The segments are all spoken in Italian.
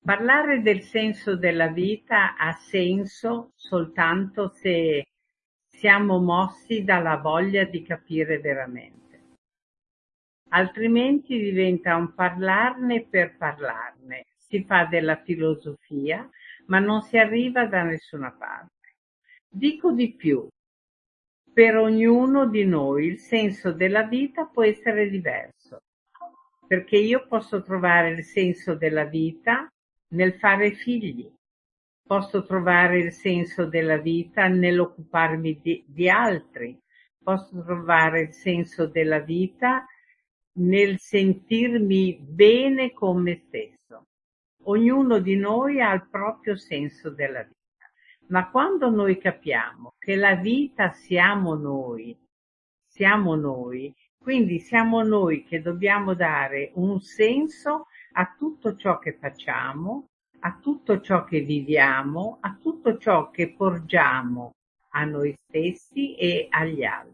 Parlare del senso della vita ha senso soltanto se siamo mossi dalla voglia di capire veramente. Altrimenti diventa un parlarne per parlarne. Si fa della filosofia, ma non si arriva da nessuna parte. Dico di più, per ognuno di noi il senso della vita può essere diverso, perché io posso trovare il senso della vita nel fare figli, posso trovare il senso della vita nell'occuparmi di altri, posso trovare il senso della vita nel sentirmi bene con me stesso. Ognuno di noi ha il proprio senso della vita. Ma quando noi capiamo che la vita siamo noi, quindi siamo noi che dobbiamo dare un senso a tutto ciò che facciamo, a tutto ciò che viviamo, a tutto ciò che porgiamo a noi stessi e agli altri.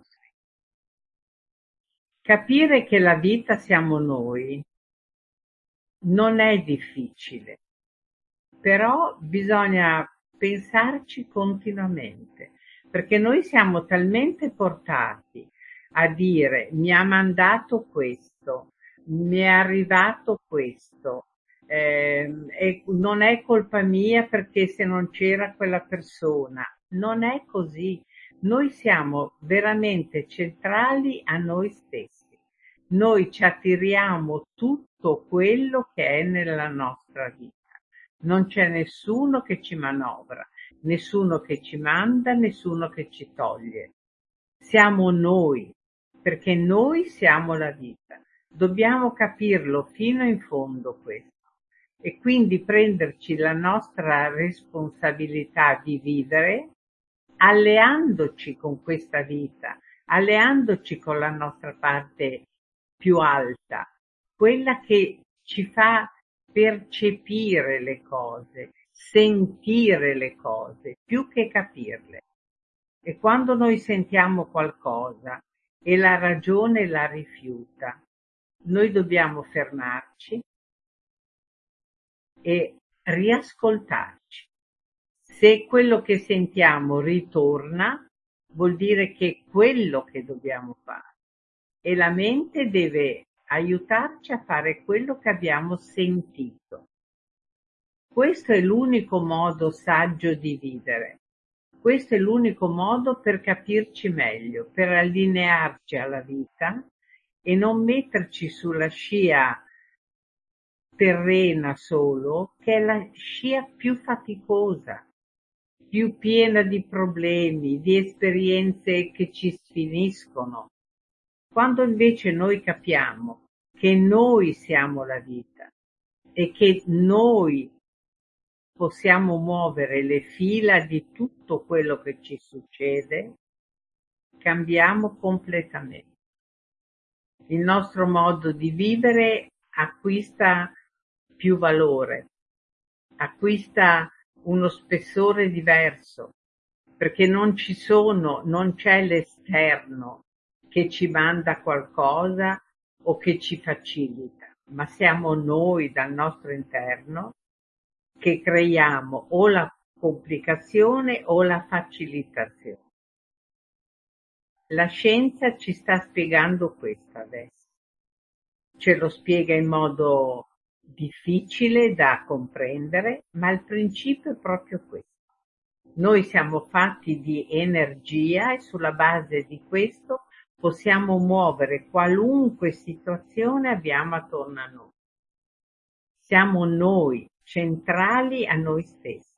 Capire che la vita siamo noi non è difficile, però bisogna pensarci continuamente, perché noi siamo talmente portati a dire mi ha mandato questo, mi è arrivato questo, e non è colpa mia perché se non c'era quella persona. Non è così. Noi siamo veramente centrali a noi stessi. Noi ci attiriamo tutto quello che è nella nostra vita. Non c'è nessuno che ci manovra, nessuno che ci manda, nessuno che ci toglie. Siamo noi, perché noi siamo la vita. Dobbiamo capirlo fino in fondo questo e quindi prenderci la nostra responsabilità di vivere alleandoci con questa vita, alleandoci con la nostra parte più alta, quella che ci fa percepire le cose, sentire le cose, più che capirle. E quando noi sentiamo qualcosa e la ragione la rifiuta, noi dobbiamo fermarci e riascoltarci. Se quello che sentiamo ritorna, vuol dire che è quello che dobbiamo fare e la mente deve aiutarci a fare quello che abbiamo sentito. Questo è l'unico modo saggio di vivere. Questo è l'unico modo per capirci meglio, per allinearci alla vita e non metterci sulla scia terrena solo, che è la scia più faticosa, più piena di problemi, di esperienze che ci sfiniscono. Quando invece noi capiamo che noi siamo la vita e che noi possiamo muovere le fila di tutto quello che ci succede, cambiamo completamente. Il nostro modo di vivere acquista più valore, acquista uno spessore diverso, perché non c'è l'esterno che ci manda qualcosa o che ci facilita, ma siamo noi dal nostro interno che creiamo o la complicazione o la facilitazione. La scienza ci sta spiegando questo adesso. Ce lo spiega in modo difficile da comprendere, ma il principio è proprio questo. Noi siamo fatti di energia e sulla base di questo possiamo muovere qualunque situazione abbiamo attorno a noi. Siamo noi, centrali a noi stessi.